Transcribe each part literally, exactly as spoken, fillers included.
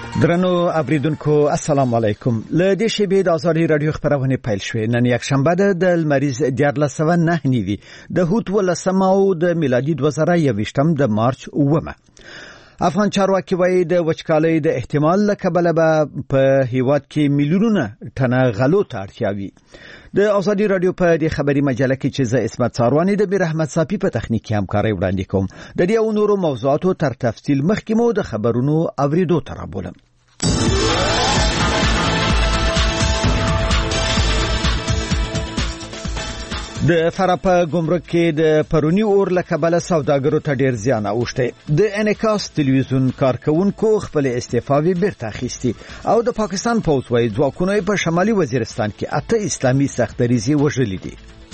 درنو اوریدونکو السلام علیکم. له دې شیبې د آزادي رادیو خبرونه پیل شوې. نن یک شنبه ده د لمریز دیارلس سوه نهه نوي د هوت ولسمه او د میلادي دوه زره یوویشتم د مارچ اوومه. افغان چارواکي وایي د وچکالۍ د احتمال له کبله به په هیواد کې میلیونونه ټنه غلو ته اړتیا وي. د آزادي رادیو په دې خبري مجله کې چې زه اسمت ساروانی د بیر احمد صافي په تخنیکي همکارۍ وړاندې کوم. د دې او نورو موضوعاتو تر تفصیل مخکې مو د خبرونو اوریدو ته رابولم. د فراه په ګمرک کې د پرونی اور له کبله سوداګرو ته ډیر زیان اوښتی. د انعکاس تلویزیون کارکونکو خپل استعفاوي بیرته اخیستي او د پاکستان پوځ وايي ځواکونه په شمالي وزیرستان کې اته اسلامي سختدریزي وژلي دي.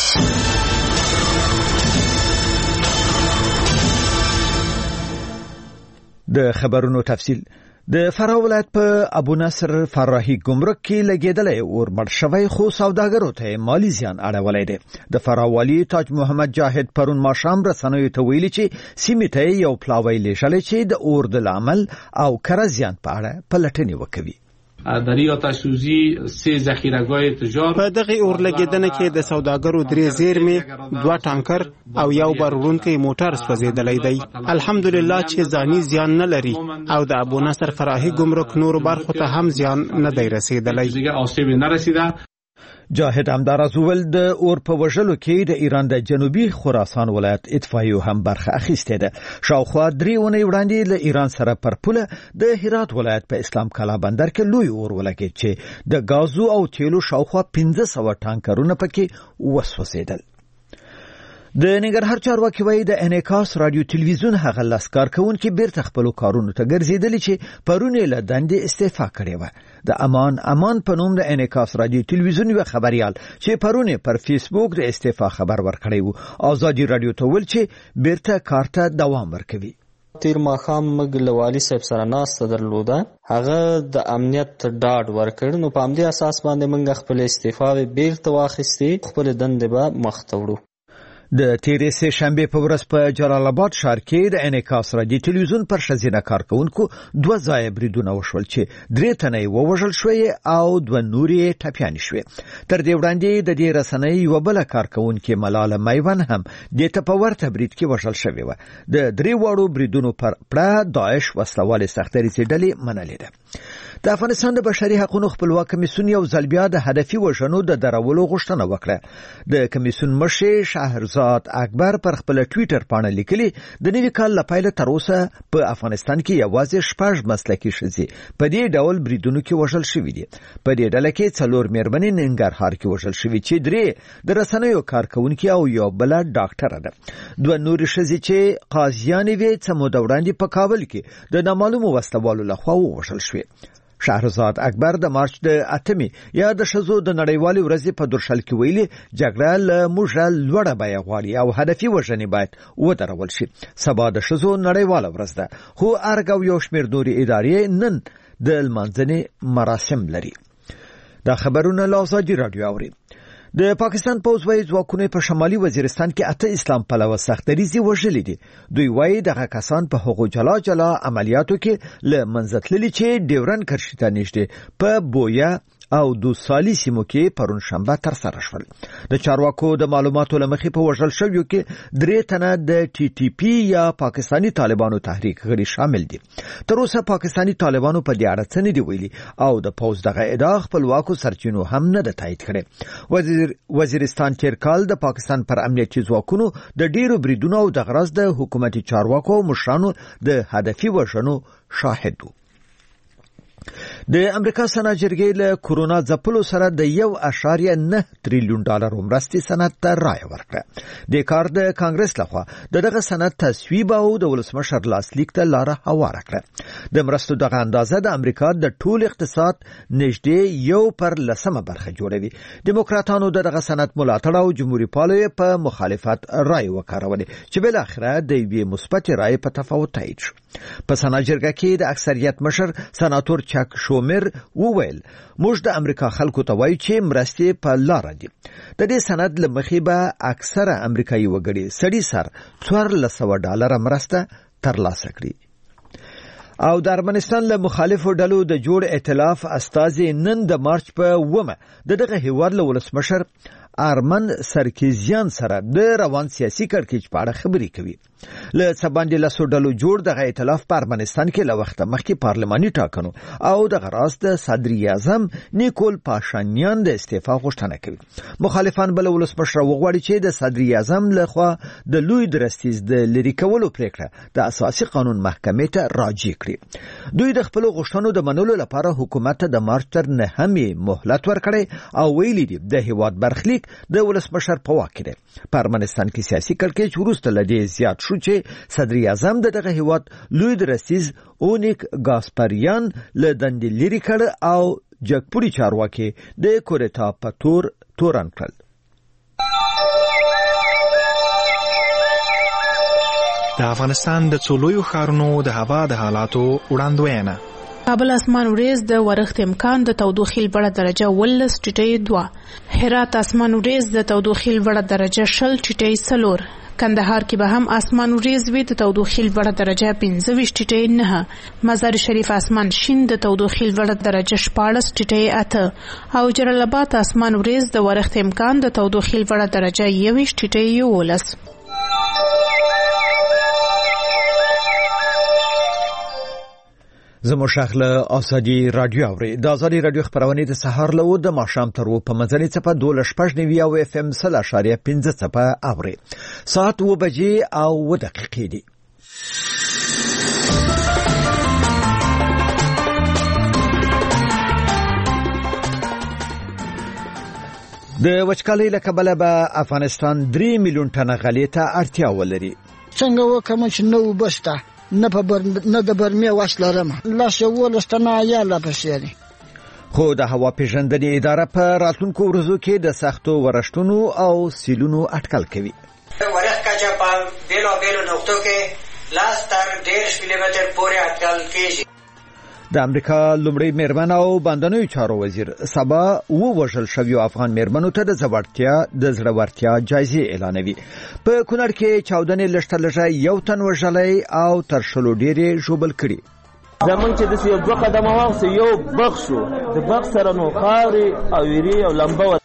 د خبرونو تفصیل. د فراه ولایت په ابو نصر فراهي ګمرک کې لګیدلې اور مړ شوی خو سوداګرو ته مالی زیان اړولی دی. د فراه والی تاج محمد جاهد پرون ماښام رسنیو ته ویلي چې سیمې ته یو پلاوی لیږلی چې د اور د لامل او کره زیان په اړه پلټنې وکوي. در آتش سوزی سه ذخیره‌گاه تجار په دغه اور لګیدنه کې د سوداګرو درې زیرمې، دوه ټانکر او یو بارونکی موټر سوځیدلی دی. الحمدلله چې ځاني زیان نه لري او د ابو نصر فراهي ګمرک نور برخو ته هم زیان نه دی رسیدلی. دیگه آسیب نرسیده. جاهد همداراز وویل د اور په وژلو کې د ایران د جنوبي خراسان ولایت اطفائیو هم برخه اخیستې ده. شاوخوا درې اونۍ وړاندې له ایران سره پر پوله د هرات ولایت په اسلام کلا بندر کې لوی اور ولګېد چې د غازو او تیلو شاوخوا پنځه سوه ټانکرونه پکې وسوځېدل. د ننګرهار چارواکي وایي د انعکاس رادیو تلویزیون هغه لاس کارکونکي بیرته خپلو کارونو ته ګرځېدلي چې پرون یې له دندې استعفا کړې وه. د امان امان په نوم د انعکاس رادیو تلویزیون یو خبريال چې پرون پر فیسبوک د استعفا خبر ورکړی وو آزادي رادیو ته ویل چې بیرته کار ته دوام ورکوي. تیر ماښام موږ له والي صاحب سره ناسته درلوده. هغه د امنیت ډاډ ورکړ، نو په همدې اساس باندې موږ خپل استعفاوې بیرته واخیستې، خپل دندې به مخ ته وړو. د تیرې سه شنبه په ورځ په جلال آباد ښار کې د انعکاس رادیو تلویزیون پر ښځینه کارکونکو دوه ځایه بریدونه وشول چې درې تنه یې ووژل شوې او دوه نور یې ټپیانې شوې. تر دې وړاندې د دې رسنۍ یوه بله کارکونکې ملاله میوند هم دې ته په ورته برید کې وژل شوې وه. د درې واړو بریدونو پر پړه داعش وسلوالې سختدریزې ډلې منلې ده. د افغانستان د بشري حقوقو خپلواک کمیسیون یو ځل بیا د هدفي وژنو د درولو غوښتنه وکړه. د کمیسیون مشر شهرزاد اکبر پر خپل ټویټر باندې لیکلي د نوي کال له پیله تر اوسه په افغانستان کې یوازې شپږ مسلکي ښځې په دې ډول بریدونو کې وژل شوې دي. په دې ډله کې څلور مېرمنې ننګرهار کې وژل شوې چې درې د رسنیو کارکونکي او یو بل ډاکټره ده. دوه نورې ښځې چې قاضیانې وې څه موده وړاندې په کابل کې د نامعلومو وسلوالو لخوا ووژل شوې. شهرزاد اکبر د مارچ د اتمې یا د ښځو د نړیوالې ورځې په درشل کې ویلي جګړه له موږ لوړه بیه غواړي او هدفي وژنې باید ودرول شي. سبا د ښځو نړیواله ورځ ده خو ارګ او یو شمېر نورې ادارې نن د لمانځنې مراسم لري. دا خبرونه له آزادي رادیو اوري. د پاکستان پوځ وايي ځواکونه په شمالي وزیرستان کې اته اسلام پلوه سختدریزي وژلي دي. دوی وايي دغه کسان په هغو جلا جلا عملیاتو کې له منځه تللي چې ډیورن کرښې ته نږدې په بویا او دو سالي سیمو کې پرون شنبه تر سره شول. د چارواکو د معلوماتو لمخې په وژل شویو کې درې تنه د ټي ټي پی یا پاکستانی طالبانو تحریک غړي شامل دي. تر اوسه پاکستانی طالبانو په دې اړه څه نه دی ویلي او د پوځ دغه ادعا خپلواکو سرچینو هم نه ده تایید کړې. وزیر وزیرستان تیر کال د پاکستان پر امنیتي ځواکونو د ډیرو بریدونو او د غرض د حکومتي چارواکو او مشرانو د هدفي وژنو شاهد وو. د امریکا سنا جرګې له کورونا ځپلو سره د یو اشاریه نه تریلیون ډالر مرستې سند ته رایه ورکړه. د کار د کانګرس لخوا دغه سند تصویب او د ولسمشر لاسلیک ته لاره هواره کړه. د مرستو دغه اندازه د امریکا د ټول اقتصاد نږدې یو پر لسمه برخه جوړوي. دیموکراتانو دغه سند ملاتړ او جمهوریت پالو په مخالفت رایه وکړولې چې بل اخره د یوې مثبت رایه په تفاوت تایید شو. په سنا جرګه کې د اکثریت مشر سناتور چک شومر وویل موږ د امریکا خلکو ته وایو چې مرستې په لار دي. د دې سند له مخې به اکثره امریکایي وګړي سړي سر څوارلس سوه ډالر مرسته ترلاسه کړي. او د ارمنستان له مخالفو ډلو د جوړ ائتلاف استازي نن د مارچ په اومه د دغه هیواد له ولسمشر آرمن سرکیزیان سره د روان سیاسي کړکېچ په اړه خبرې کوي. له څه باندې لسو ډلو جوړ دغه ائتلاف په ارمنستان کې له وخته مخکې پارلماني ټاکنو او دغه راز د صدر اعظم نیکول پاشانیان د استعفا غوښتنه کوي. مخالفان بل ولسمشر وغواړي چې د صدر اعظم لخوا د لوی درستیز د لري کولو پریکړه د اساسي قانون محکمې ته راجع کړي. دوی د خپل غوښتنو د منلو لپاره حکومت ته د مارچ تر نهمې مهلت ورکړي او ویلي دي د هیواد برخلیک د ولسمشر په واک کې دی. په ارمنستان کې سیاسي کړکېچ وروسته له دې زیات شو چې صدر اعظم د دغه هیواد لوی درستیز اونیک ګاسپریان له دندې لرې کړ او جګپوري چارواکي د کورتا په تور تورن کړل. د افغانستان د څو لویو ښارونو د هوا د حالاتو وړاندوینه. کابل اسمان وریځ د ورښت امکان د تودوخې لوړه درجه ولس ټیټۍ دوه. هرات اسمان وریځ د تودوخې لوړه درجه شل ټیټۍ څلور. کندهار کې به هم اسمان وریځ وي د تودوخې لوړه درجه پنځه ویشت ټیټۍ نه. مزار شریف اسمان شین د تودوخې لوړه درجه شپاړس ټیټۍ اته او جلال آباد اسمان وریځ د ورښت امکان د تودوخې لوړه درجه یوویشت ټیټۍ یولس. زموږ شیخ له آزادي رادیو اوري. د آزادي رادیو خبرونه د سهار له د ماښام تر و په منځنۍ څپه دوله شپږ نوي او اف ام سل اشاریه پنځه څپه اوري. ساعت و بجې او و دقیقې دي. د وچکالۍ له کبله به افغانستان درې میلیون ټنه غلې ته اړتیا ولري. څنګه وکم چې نو بسته نه په بر نه د برمه واس لرم لا شو لستنا یا لا پسیری. خو د هوا پیژندنې اداره په راتلونکو ورځو کې د سختو ورښتونو او سیلونو اټکل کوي. ورښت کچه په بیلو بیلو نقطو کې لاس تر ډېر کیلومتر پورې اټکل کیږي. د امریکا لومړی میرمن او باندنیو چارو وزیر سبا ووژل شویو افغان میرمنو ته د زړورتیا د زړورتیا جایزې اعلانوي. په کونړ کې چاودنې لږ لږه یو تن وژلی او تر شلو ډېرې ژوبل کړي. زمونږ چې داسې یو دوه قدمه واخیستو یو بخ شو د بخ سره نو خاورې او ویرې او لمبه.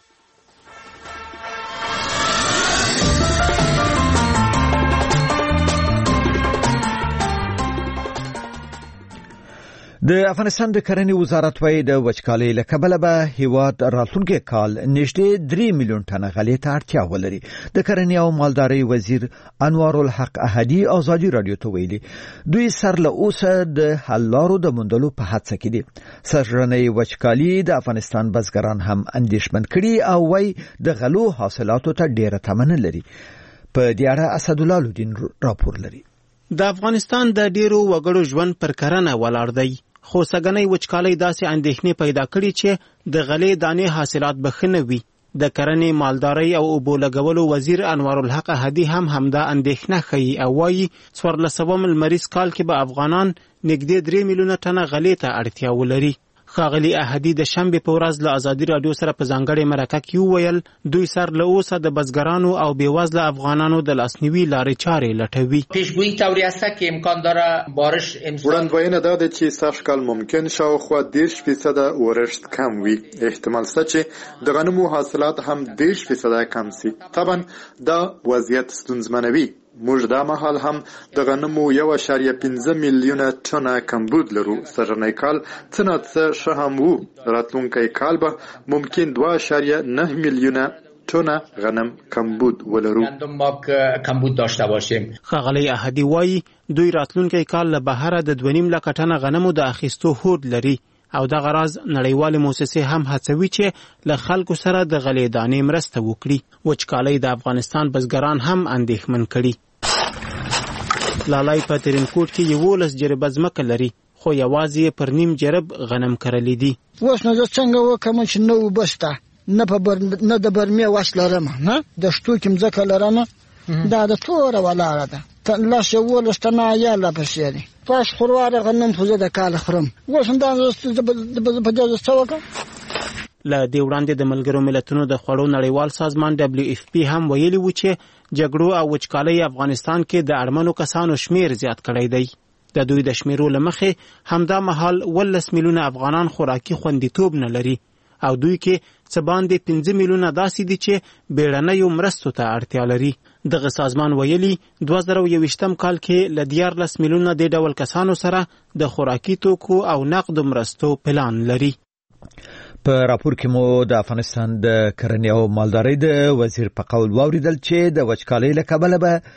د افغانستان د کرنې وزارت وايي د وچکالۍ له کبله به هیواد راتلونکي کال نږدې درې میلیون ټنه غلې ته اړتیا ولري. د کرنې او مالدارۍ وزیر انوار الحق احدي آزادي رادیو ته ویلي دوی سر له اوسه د حل لارو د موندلو په هڅه کې دي. سرژنې وچکالي د افغانستان بزګران هم اندېښمن کړي او وايي د غلو حاصلاتو ته ډېره تمه لري. په دې اړه اسدالله الدین راپور لري. د افغانستان د ډیرو وګړو ژوند پر کرنه ولاړ دی. خو سګنۍ وچکالۍ داسې اندېښنې پیدا کړي چې د غلې دانې حاصلات به ښه نه وي. د کرنې مالدارۍ او اوبو لګولو وزیر انوار الحق احدي هم همدا اندېښنه ښیي او وایي څوارلسمم لمریز کال کې به افغانان نږدې درې میلیونه ټنه غلې ته اړتیا ولري. ښاغلي احدي د شنبې په ورځ له ازادي رادیو سره په ځانګړې مرکه کې وویل دوی سر له اوسه د بزګرانو او بېوزله افغانانو د لاسنیوي لارې چارې لټوي. پیشگویی طوری است که امکان داره بارش امسال وړاندوینه دا ده چې سږکال ممکن شاوخوا دېرش فیصده ورښت کم وي. احتمال شته چې د غنمو حاصلات هم دېرش فیصده کم سي. طبعا دا وضعیت ستونزمنوي. موږ دا مهال هم د غنمو یو اشاریه پنځه میلیونه ټنه کمبود لرو. سږنی کال څه نه څه ښه هم وو. راتلونکی کال به ممکن دوه اشاریه نه میلیونه ټنه غنم کمبود ولرو. کمبود داشته باشیم. ښاغلی احدي وایي دوی راتلونکی کال له بهره د دوه نیم لکه ټنه غنمو د اخیستو هوډ لري او دغه راز نړیوالې موسسې هم هڅوي چې له خلکو سره د غلې دانې مرسته وکړي. وچکالۍ د افغانستان بزګران هم اندېښمن کړي. لالای په ترینکوټ کې یولس جریبه ځمکه لري خو یوازې پر نیم جریب غنم کرلی دي. اوس نو زه څنګه وکم چې نو بسته نه په بر نه د برمه واس لرم نه د شتو کې ځمکه لرم دا د توره ولاړه ده لا شو لستنا یا لا پسیری. پاس خورواره غنم فوزه د کال خرم اوس دا په دې څوکه. له دې وړاندې د ملګرو ملتونو د خوړو نړیوال سازمان دبلیو اف پی هم ویلي و چې جګړو او وچکالۍ افغانستان کې د اړمنو کسانو شمیر زیات کړی دی. د دوی د شمیرو له مخې همدا مهال ولس میلیونه افغانان خوراکي خوندیتوب نه لري او دوی کې څه باندې پنځه میلیونه داسې دي چې بیړنیو مرستو ته اړتیا لري. دغه سازمان ویلي دوه زره یوویشتم کال کې له دیارلس میلیونه دې ډول کسانو سره د خوراکي توکو او نقدو مرستو پلان لري. په راپور کې مو د افغانستان د کرنې او مالدارۍ د وزیر په قول واوریدل چې د وچکالۍ له کبله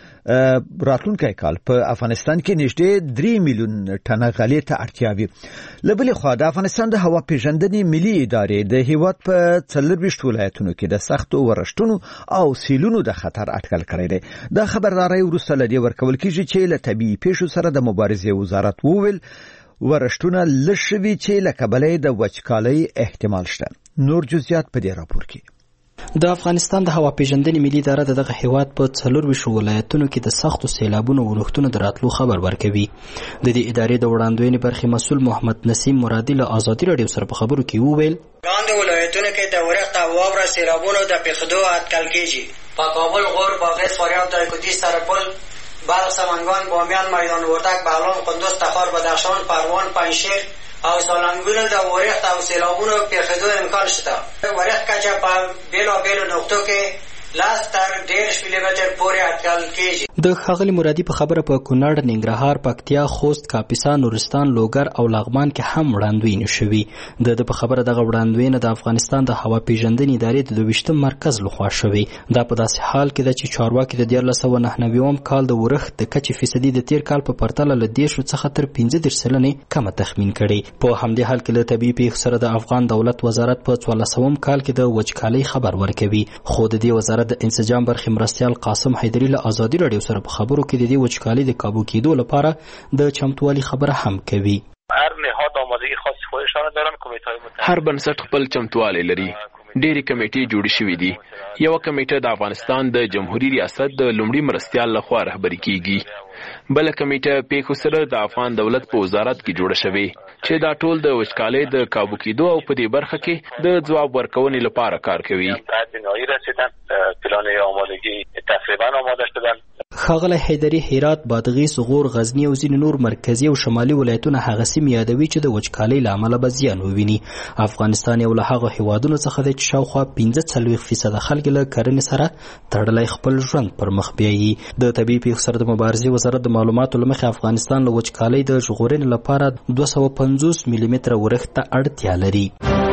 به راتلونکی کال په افغانستان کې نږدې درې میلیون ټنه غلې ته اړتیا وي. له بلې خوا د افغانستان د هوا پیژندنې ملي ادارې د هیواد په څلرویشت ولایتونو کې د سختو ورښتونو او سیلونو د خطر اټکل کړی دی. دا خبرداری وروسته له دې ورکول کیږي چې له طبیعي پیښو سره د مبارزې وزارت وویل ورښتونه لږ شوي چې له کبله د وچکالۍ احتمال شته. نور جزئیات په دې راپور کې. د افغانستان د هوا پیژندنې ملي اداره دغه هیواد په څلرویشت ولایتونو کې د سختو سیلابونو او ورښتونو د راتلو خبر ورکوي. د دې ادارې د وړاندوینې برخې مسؤل محمد نسیم مرادي له آزادي راډیو سره په خبرو کې وویل لاندې ولایتونو کې د ورښت او واوره سیلابونو د پیښېدو اټکل کېږي. په کابل، غور، باغیس، فاریاب، دایکنډي، سرپل، بلخ، سمنگان، بامیان، میدان وردک، بغلان، قندوز، تخار، بدخشان، پروان، پنجشیر او سالنګونو د ورښت او سیلابونو پیښېدو امکان شته. ورښت کچه په بیلابیلو نقطو کې لاس تر ډېرش میلیمتر پورې اټکل کېږي. د ښاغلي مرادي په خبره په کونړ، ننګرهار، پکتیا، خوست، کاپیسا، نورستان، لوګر او لغمان کې هم وړاندوینې شوي. د په خبره دغه وړاندوینه د افغانستان د هوا پیژندنې ادارې د دویشتم مرکز لخوا شوي. دا په داسې حال کې ده چې چارواکي د دیارلس سوه نهه نوي کال د ورښت د کچې فیصدي د تیر کال په پرتله له دېرشو څخه تر پنځه دېرش سلنې کمه تخمین کړې. په همدې حال کې له طبیعي پیښو سره د افغان دولت وزارت په څوارلسمم کال کې د وچکالۍ خبر ورکوي. خو د دې وزارت د انسجام برخې مرستیال قاسم حیدري له آزادي راډیو سره په خبرو کې د دې وچکالۍ د کابو کېدو لپاره د چمتووالي خبره هم کوي. هر نهاد آمادگی خاص خودشان دارن. کمیټه‌های متحد هر بنسټ خپل چمتووالی لري. ډېری کمیټې جوړې شوې دي. یو کمیټه د افغانستان د جمهوریت ریاست د لومړي مرستیال لخوا رهبري کیږي. بل کمیټه پیښو سره د افغان دولت په وزارت کې جوړه شوې چې دا ټول د وچکالۍ د کابو کېدو او په دې برخه کې د ځواب ورکونې لپاره کار کوي. نهایی رسیدن پلان آمادگی تقریبا آماده شدن. ښاغلی حیدري هرات، بادغیس، غور، غزنی او ځینې نور مرکزي او شمالي ولایتونه هغه سیمې یادوي چې د وچکالۍ له امله به زیان وویني. افغانستان یو له هغو هیوادونو څخه دی چې شاوخوا پنځه څلوېښت فیصده خلک له کرنې سره تړلی خپل ژوند پر مخ بیایي. د طبیعي پیښو سره د مبارزې وزارت د معلوماتو له مخې افغانستان له وچکالۍ د ژغورنې لپاره دوه سوه پنځوس میلي متره ورښت ته اړتیا لري.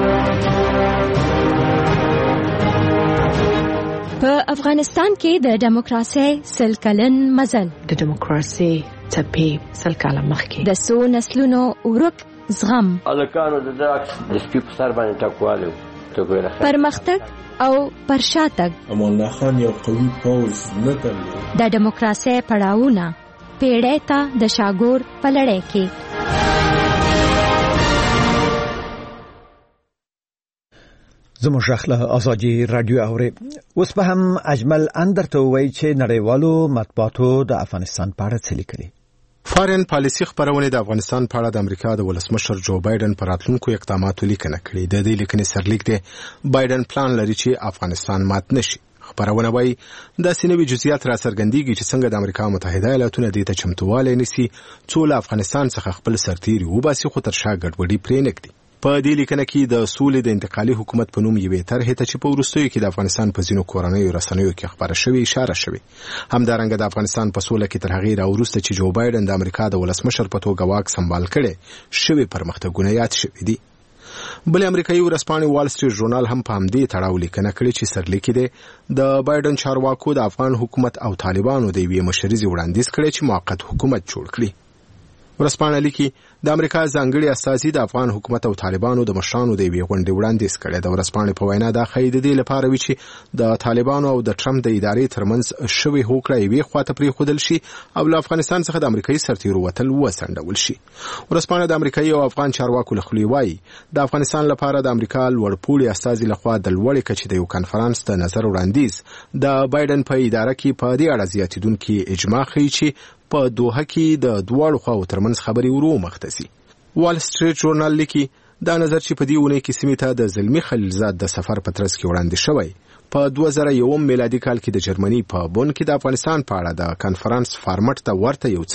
په افغانستان کې د دیموکراسۍ سل کلن مزل د دیموکراسۍ څپې سل کاله مخکې د څو نسلونو ورک زغم الکانو د داکس د سپي په سر باندې ټکواله پرمختګ او پرشاتګ امان الله خان یو قوي پوځ نه درلود. د دیموکراسۍ پړاوونه پیړۍ ته د شاګور په لړۍ کې زموږ له ازادي رادیو اوري. اوس به هم اجمل اندر ته وایي چې نړیوالو مطبوعاتو د افغانستان په اړه څه لیکلي. فارن پالیسي خبرونه د افغانستان په اړه د امریکا د ولسمشر جو بایدن پر راتلونکو اقداماتو لیکنه کړې. د دې لیکنې سرلیک دی بایدن پلان لري چې افغانستان مات نشي. خبرونه وایي دا سینوي جزئیات را څرګندېږي چې څنګه د امریکا متحده ایالاتونه دې ته چمتووالی نیسي څو له افغانستان څخه خپل سرتیري وباسي خو تر شا ګډوډي پرې نږدي. په دې لیکنه کې د سولې د انتقالي حکومت په نوم یوې طرحې ته چې په وروستیو کې د افغانستان په ځینو کورنیو رسنیو کې خبره شوې اشاره شوې. همدارنګه د افغانستان په سوله کې تر هغې راوروسته چې جو بایدن د امریکا د ولسمشر په توګه واک سمبال کړی شوې پرمختګونه یاد شوي دي. بل امریکایي ورځپاڼې وال سټریټ ژورنال هم په همدې تړاو لیکنه کړې چې سرلیک دی د بایدن چارواکو د افغان حکومت او طالبانو د یوې مشریزې وړاندیز کړی چې موقت حکومت جوړ کړي. ورځپاڼه لیکي د امریکا ځانګړي استازي د افغان حکومت او طالبانو د مشرانو د یوې غونډې وړاندیز کړی. د ورځپاڼې په وینا دا ښایي د دې لپاره وي چې د طالبانو او د ټرمپ د ادارې ترمنځ شوې هوکړه یوې خواته پرېښودل شي او له افغانستان څخه د امریکایي سرتیرو وتل وسنډول شي. ورځپاڼه د امریکایي او افغان چارواکو له خولې وایي د افغانستان لپاره د امریکا لوړپوړي استازي لخوا د لوړې کچې د یو کنفرانس د نظر وړاندیز د بایدن په اداره کې په دې اړه زیاتېدونکې اجماع ښیي چې په دوحه کې د دواړو خواو ترمنځ خبرې ورو مخته ځي. وال سټریټ ژورنال لیکي دا نظر چې په دې اونۍ کې سیمې ته د زلمي خلیلزاد د سفر په ترڅ کې وړاندې شوی په دوه زره یوم میلادي کال کې د جرمني په بون کې د افغانستان په اړه د کنفرانس فارمټ ته ورته یو څه دي.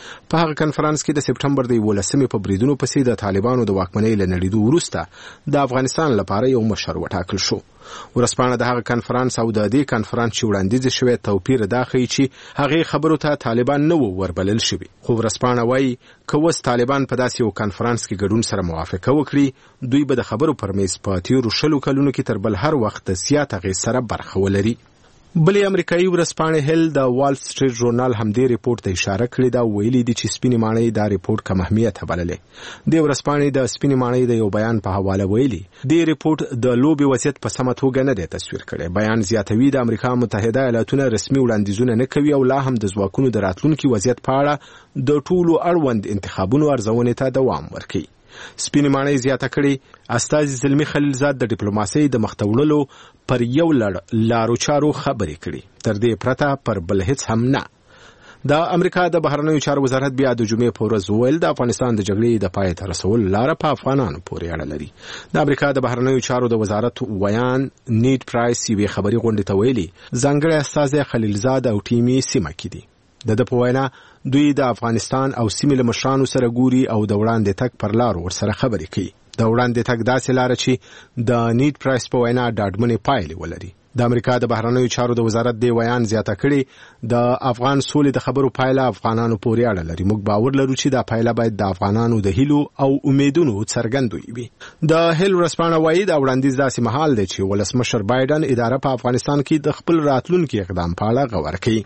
په هغه کنفرانس کې د سپټمبر د یولسمې په بریدونو پسې د طالبانو د واکمنۍ له نړیدو وروسته د افغانستان لپاره یو مشر وټاکل شو. ورځپاڼه د هغه کنفرانس او د دې کنفرانس چې وړاندیز شوی توپیر دا ښیي چې هغې خبرو ته طالبان نه وو وربلل شوي. خو ورځپاڼه وایي که اوس طالبان په داسې یو کنفرانس کې ګډون سره موافقه وکړي، دوی به د خبرو پر میز په تیرو شلو کلونو کې تر بل هر وخت د زیات اغېز سره برخه ولري. بلې امریکایي ورځپاڼې هیل د وال سټریټ ژورنال همدې ریپورت ته اشاره کړې ده، ویلي دي چې سپینې ماڼۍ دا ریپورت کم اهمیته بللې. د ورځپاڼې د سپینې ماڼۍ د یو بیان په حواله ویلي دې ریپورت د لوبې وضعیت په سمه توګه نه دی تصویر کړی. بیان زیاتوي د امریکا متحده ایالاتونه رسمي وړاندیزونه نه کوي او لا هم د ځواکونو د راتلونکي وضعیت په اړه د ټولو اړوند انتخابونو ارزونې ته دوام ورکوي. سپینې ماڼۍ زیاته کړې استازي زلمي خلیلزاد د ډیپلوماسۍ د مخته وړلو پر یو لړ لارو چارو خبرې کړي، تر دې پرته پر بل هیڅ هم نه. د امریکا د بهرنیو چارو وزارت بیا د جمعې په ورځ وویل د افغانستان د جګړې د پای ته رسولو لاره په افغانانو پورې اړه لري. د امریکا د بهرنیو چارو د وزارت ویان نیډ پرایس یوې خبري غونډې ته ویلي ځانګړی استازی خلیلزاد او ټیم یې سیمه کې دي. د ده په وینا دوی د افغانستان او سیمې له مشرانو سره ګوري او د وړاندې تګ پر لارو ورسره خبرې کوي. د وړاندې تګ داسې لاره چې د نیډ پرایس په وینا ډاډمنې پایلې ولري. د امریکا د بهرنیو چارو د وزارت د ویان زیاته کړي د افغان سولې د خبرو پایله افغانانو پورې اړه لري. موږ باور لرو چې دا پایله باید د افغانانو د هیلو او امیدونو څرګندوي وي. د هیل ورځپاڼه وایي دا وړاندیز داسې مهال دی چې ولسمشر بایدن اداره په افغانستان کې د خپل راتلونکي اقدام په اړه غور کوي.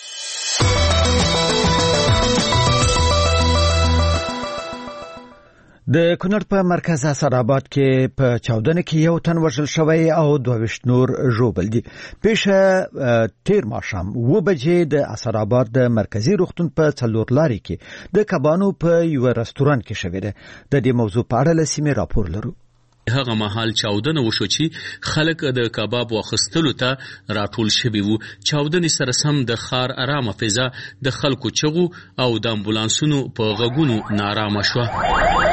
د کونړ په مرکز اسداباد کې په چاودنه کې یو تن وژل شوی او دوه ویشت نور ژوبل دي. پیښه تیر ماښام و بجې د اسداباد د مرکزی روغتون په څلور لارې کې د کبانو په یو رستوران کې شوې ده. د دې موضوع په اړه لسیمه راپور لرو. هغه مهال چاودنه وشو چې خلک د کباب واخیستلو ته راټول شوي وو. چاودنې سره سم د ښار ارامه فضا د خلکو چغو او د امبولانسونو په غږونو نارامه شوه.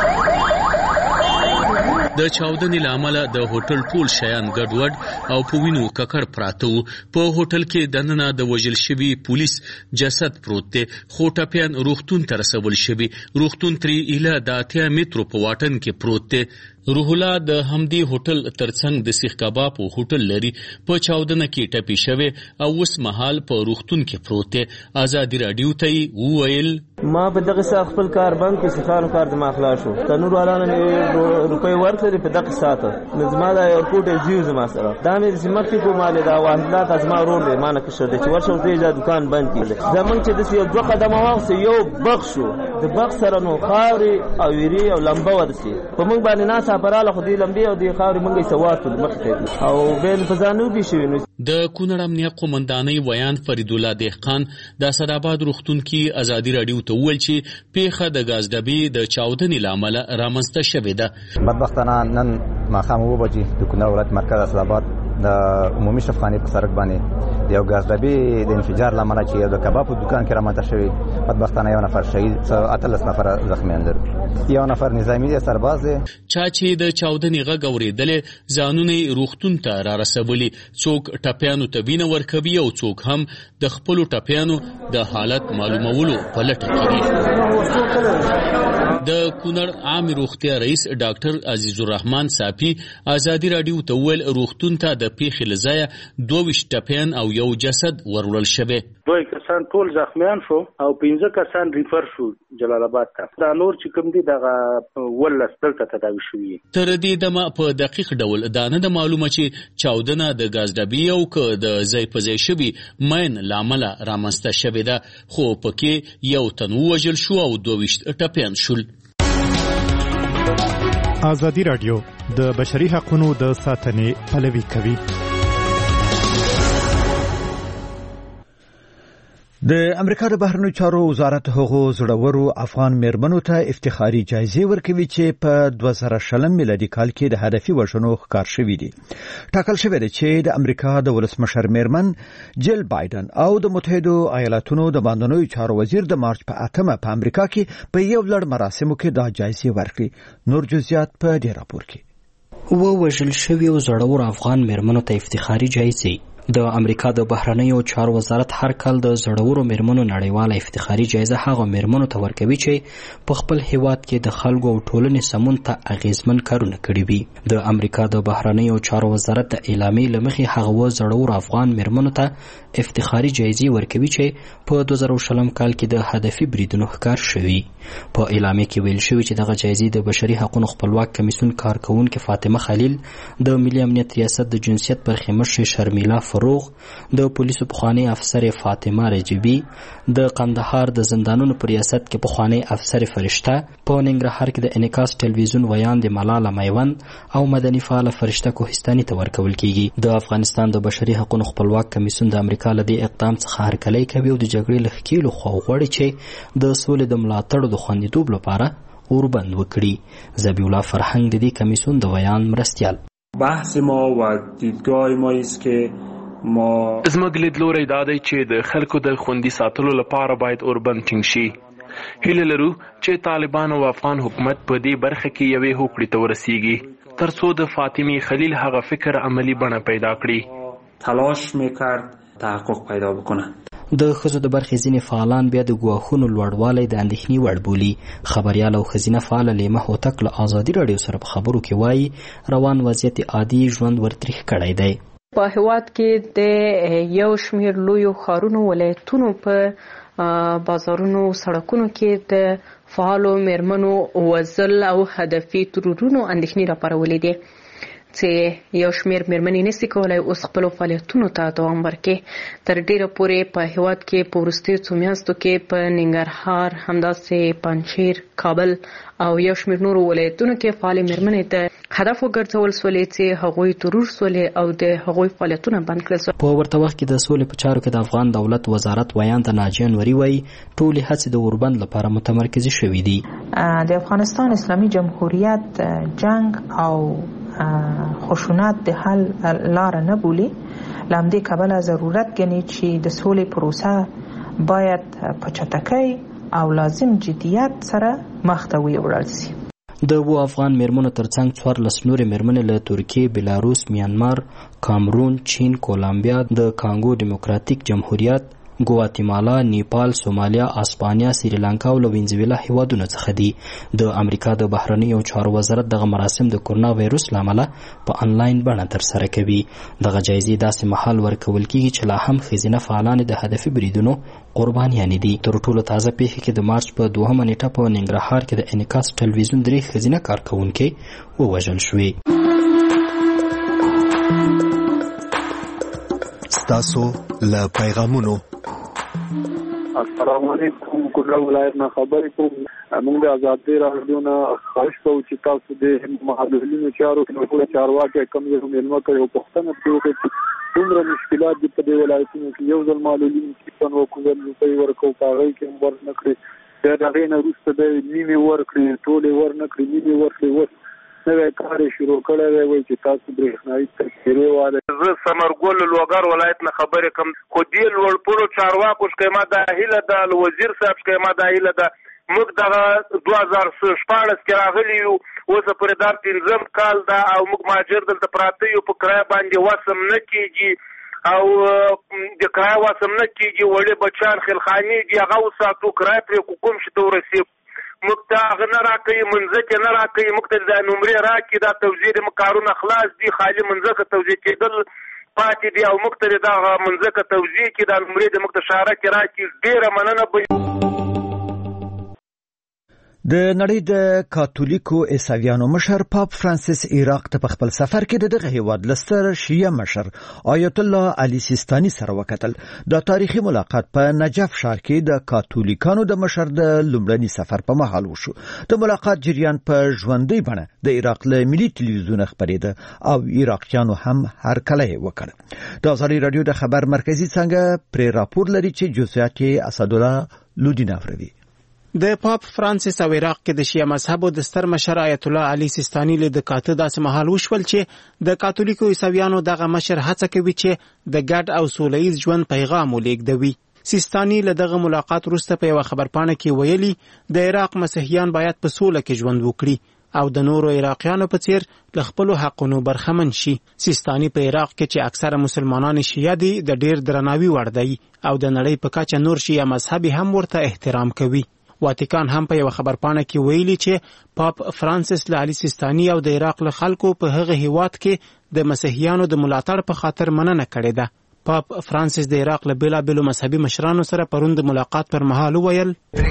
د چاودنې له امله د هوټل ټول شیان ګډوډ او په وینو ککړ پراته وو. په هوټل کې دننه د وژل شوي پولیس جسد پروت دی، خو ټپیان روغتون ته رسول شوي. روغتون ترې ایله د اتیا مترو په واټن کې پروت دی. روح الله د همدې هوټل ترڅنګ د سیخ کباب او هوټل لري. په چاودنه کې ټپي شوی او اوس مهال په روغتون کې پروت دی. ازادي راډیو ته وویل ما په دغه ساعت خپل کار بند کې سخانو کار د مخلا شو. تنور والانه روپۍ ورکړي په دغه ساعت نظم دا ایرپورټ زیو زما سره دا مې سمت کو مال دا واحدات ازما رول دی مانه کې شو چې ورشو دې دکان بند کړي. زمونږ چې د یو دوه قدمه واغسه یو بخښو د بخ سره نو خاوري او ویری او لمبه ورسي په موږ باندې ناس پراله خو دې لمبي او دې خاوري موږ سواتو مخته او بین فزانو دي شوی. د کونړ امنیه قومندانۍ ویان فرید الله دهقان د اسداباد روغتون کې ازادي راډیو ته وویل چې پیښه د ګاز ډبې د چاودنې له امله رامنځته شوې ده. بدبختانه نن ماښام اوه بجې د کونړ ولایت مرکز اسداباد د عمومي شفاخانې په سړک باندې یو ګاز ډبې د انفجار له امله چې یو د کباب په دوکان کې رامنځته شوې. بدبختانه یو نفر شهید، اتلس نفر زخمیان لري. یو نفر نظامي دی، سرباز دی. چا چې د چاودنې غږ اورېدلې ځانونه یې روغتون ته را رسولي. څوک ټپیانو ته وینه ورکوي او څوک هم د خپلو ټپیانو د حالت معلومولو په لټه کې دي. د کونړ عام روغتیا رئیس ډاکټر عزیز الرحمن صافي ازادي راډیو ته وویل روغتون ته د پیښې له ځایه دوه ویشت ټپیان او یو جسد وروړل شوی. دوه کسان ټول زخمیان شو او پنځه کسان ریفر شو جلال آباد ته. دا نور چې کوم دي دغه ولس دلته تداوي شوي. تر دې دمه په دقیق ډول دا نه ده معلومه چې چاودنه د ګاز ډبې او که د ځای په ځای شوي مین له امله رامنځته شوې ده، خو پکې یو تن ووژل شو او دوه ویشت ټپیان شول. ازادي راډیو د بشري حقوقو د ساتنې پلوي کوي. د امریکا د بهرنیو چارو وزارت هغو زړورو افغان میرمنو ته افتخاري جایزې ورکوي چې په دوه زره شلم میلادي کال کې د هدفي وژنو ښکار شوي دي. ټاکل شوی دی چې د امریکا د ولسمشر میرمن جیل بایدن او د متحدو ایالاتونو د باندنیو چارو وزیر د مارچ په اتمه په امریکا کې په یو لړ مراسمو کې دا جایزې ورکړي. نور جزئیات په دې راپور کې. و وژل شوي زړورو افغان میرمنو ته افتخاري جایزې د امریکا د بهرنیو چارو وزارت هر کال د زړورو میرمنو نړیواله افتخاري جایزه هغه میرمنو ته ورکوي چې په خپل هیواد کې د خلکو او ټولنې سمون ته اغیزمن کارونه کړي وي. د امریکا د بهرنیو چارو وزارت د اعلامیې له مخې هغه زړورو افغان میرمنو ته افتخاري جایزې ورکوي چې په دوه زره شلم کال کې د هدفي بریدونو ښکار شوي. په اعلامیې کې ویل شوي چې دغه جایزې د بشري حقوقو خپلواک کمیسیون کارکونکې فاطمه خلیل، د ملي امنیت ریاست د جنسیت برخې مشرې شرمیلا فروغ، د پولیسو پخوانی افسر فاطمه رجبی، د قندهار د زندانونو په ریاست کې پخوانی افسر فرشته، په ننګرهار کې د انعکاس ټلویزیون ویاند ملاله میوند او مدني فعال فرشته کوهستاني ته ورکول کیږي. د افغانستان د بشري حقوقو خپلواک کمیسیون د امریکا له دې اقدام څخه هرکلی کوي او د جګړې له ښکیلو خواو غواړي چې د سولې د ملاتړ د خوندیتوب لپاره اوربند وکړي. ذبیح الله فرهنګ د دې کمیسیون د ویان مرستیال. بحث ما و دیدگاه ما است که ما زموږ لیدلوری دا دی چې د خلکو د خوندي ساتلو لپاره باید اوربند ټینګ شي. هیله لرو چې طالبان او افغان حکومت په دې برخه کې یوې هوکړې ته ورسیږي تر څو د فاطمه خلیل هغه فکر عملی بڼه پیدا کړي. تلاش میکرد تحقق پیدا بکنه. د ښځو د برخې ځینې فعالان بیا د ګواښونو لوړوالی د اندېښنې وړ بولي. خبریال او ښځینه فعاله لیمه هوتک له ازادي راډیو سره په خبرو کې وایي روان وضعیت عادي ژوند ورتریخ کړی دی. په هیواد کې د یو شمیر لویو ښارونو ولایتونو په بازارونو سړکونو کې د فعالو میرمنو وژل او هدفي ترورونو اندېښنې راپارولې دي چې یو شمیر میرمنې نشي کولای اوس خپل فعالیتونو ته دوام ورکړي. تر ډیره پورې په هیواد کې په وروستیو څو میاشتو کې په ننګرهار، همداسې پنجشیر، کابل او یو شمیر نورو ولایتونو کې فعال میرمنې ته هدف وګرځول سولې چې هغوی ترور سولې او د هغوی فعالیتونه بند کړل. په ورته وخت کې د سولې په چارو کې د افغان دولت وزارت ویاند ناجیه انوري وایي ټولې هڅې د اوربند لپاره متمرکزې شوې دي. د افغانستان اسلامي جمهوریت جنگ او خشونت د حل لار نه بولي. لامدې کابل ضرورت ګڼي چې د سولې پروسه باید په چټکۍ او لازم جدیت سره مخ ته ویوړل شي. د وو افغان میرمنو ترڅنګ څوارلس نورې میرمنې له ترکیې، بلاروس، میانمار، کامرون، چین، کولمبیا، د کانګو ډیموکراتیک جمهوریت، ګواتیمالا، نیپال، سومالیا، اسپانیا، سریلانکا او وینزویلا هیوادونو څخه دي. د امریکا د بهرنیو چارو وزارت دغه مراسم د کورونا وایرس له امله په انلاین بڼه ترسره کوي. دغه جایزې داسې مهال ورکول کیږي چې لا هم ښځینه فعالان د هدفي بریدونو قربانیانې دي. تر ټولو تازه پیښې کې د مارچ په دوهمه نیټه په ننګرهار کې د انعکاس ټلویزیون درې ښځینه کارکونکې ووژل شوې. ستاسو له پیغامونو السلام علیکم. کونړ ولایت نه خبرې کوم. موږ د ازادۍ راډیو نه خواهش کوو چې تاسو د محللینو چارو کې چارواکي کوم یو مېلمه کوي او پوښتنه کوي چې څومره مشکلات دي په دې ولایتونو کې. یو ځل معلولین چې په وکړل روپۍ ورکو په هغې کې هم ورنه کړي، بیا د هغې نه وروسته د نیمې ورکړي، ټولې ورنه کړي، نیمې ورکړي. اوس نوی کار یې شروع کړی دی وایي چې تاسو برېښنایي تذکرې والی. زه ثمرګل لوګر ولایت نه خبرې کوم. خو دې لوړپوړو چارواکو شکیما دا هیله ده، وزیر صاحب شکیما دا هیله ده. موږ دغه دوه زره شپاړس کې راغلي یو، اوس پورې دا پنځم کال ده او موږ مهاجر دلته پراته یو. په کرایه باندې وسم نه کېږي او د کرایه وسم نه کېږي. وړې بچیان خیلخانې دي، هغه وساتو، کرایه پرې کوم شي ته ورسېږو. موږ ته هغه نه راکوي، منځکې نه راکوي. موږ ته دا نمرې راکړي، دا توزیع د کارونه خلاص دي، خالي منځکه توزیع کېدل پاتې دي او موږ ته دغه منځکه توزیع کړي، دا نمرې د موږ ته شاره کې راکړي. ډېره مننه به. د نړۍ د کاتولیکو عیسویانو مشر پاپ فرانسیس عراق ته په خپل سفر کې د دغه هیواد لستر شیعه مشر آیت الله علی سیستانی سره وکتل. دا تاریخي ملاقات په نجف ښار کې د کاتولیکانو د مشر د لومړني سفر په مهال وشو. د ملاقات جریان په ژوندۍ بڼه د عراق له ملي ټلویزیون خبرېده او عراقیانو هم هرکلی وکړ. د ازادي راډیو د خبر مرکزی څنګه پرې راپور لري چې جزئیات یې اسدالله لودین افروي. د پاپ فرانسیس او عراق کې د شیعه مذهبو د ستر مشر آیت الله علی سیستانی له د کاته داسې مهال وشول چې د کاتولیکو عیسویانو دغه مشر هڅه کوي چې د ګډ او سولهییز ژوند پیغام ولېږدوي. سیستانی له دغه ملاقات وروسته په یو خبرپاڼه کې ویلي د عراق مسیحیان باید په سوله کې ژوند وکړي او د نورو عراقیانو په څیر له خپلو حقونو برخمن شي. سیستاني په عراق کې چې اکثره مسلمانان شیعه دي د ډیر درناوي وړ دی او د نړۍ په کچه نور شیعه مذهبي هم ورته احترام کوي. واتیکان هم په یو خبرپاڼه کې ویلي چې پاپ فرانسیس له علي سیستاني او د عراق له خلکو په هغه هیواد کې د مسیحیانو د ملاتړ په خاطر مننه کړې ده. پاپ فرانسیس د عراق له بیلابیلو مذهبي مشرانو سره پرون د ملاقات پر مهال وویل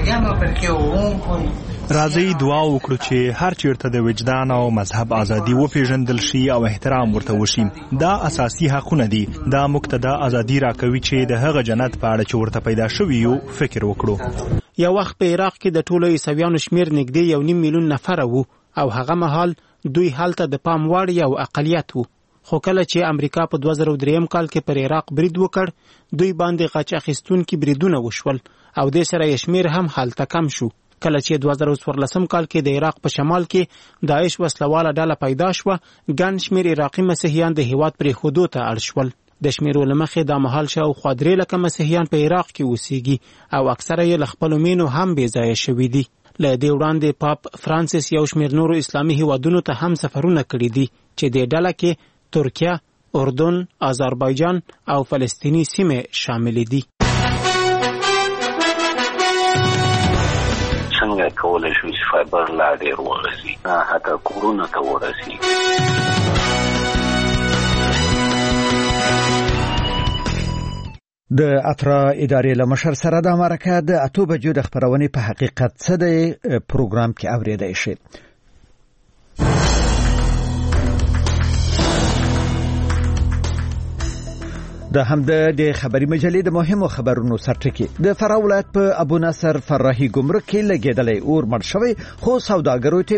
راځئ دعا وکړو چې هر چیرته د وجدان او مذهب ازادي وپیژندل شي او احترام ورته وشي. دا اساسي حقونه دي. دا مقتدا ازادي راکوي چې د هغه جنت په اړه چې ورته پیدا شوی یو فکر وکړو. یو وخت په عراق کې د ټولو عیسویانو شمیر نږدې یو نیم میلیون نفر وو او هغه مهال دوی هلته د پام وړ یو اقلیت وو. خو کله چې امریکا په دوه زره درې کال کې پر عراق برید وکړ دوی باندې غچ اخیستونکي بریدونه وشول او د سره یې شمیر هم هلته کم شو. کله چې دوه زره څوارلسم کال کې د عراق په شمال کې داعش وسلواله ډله پیدا شوه ګڼ شمیر عراقي مسیحیان د هیواد پرېښودو ته اړ شول. د شمیرو له مخې دا مهال شاوخوا درې لکه مسیحیان په عراق کې اوسېږي او اکثره یې له خپلو مینو هم بې ځایه شوي دي. له دې وړاندې پاپ فرانسیس یو شمیر نورو اسلامي هیوادونو ته هم سفرونه کړي دي چې د ډله کې ترکیه، اردن، آذربایجان او فلسطینی سیمې شامل دي. څنګه کولای شو چې فایبر لا ډېر ورسي حتی کورونو ته ورسي. د اترا ادارې له مشر سره د مرکه د اتو بجو د خبرونې په حقیقت څه د پروګرام کې اوریدای شي. د همده د خبري مجلې د مهمو خبرونو سرټکی د فراه ولایت په ابو نصر فرحي ګمرک کې لګیدلې اور مړ شوی خو سوداګرو ته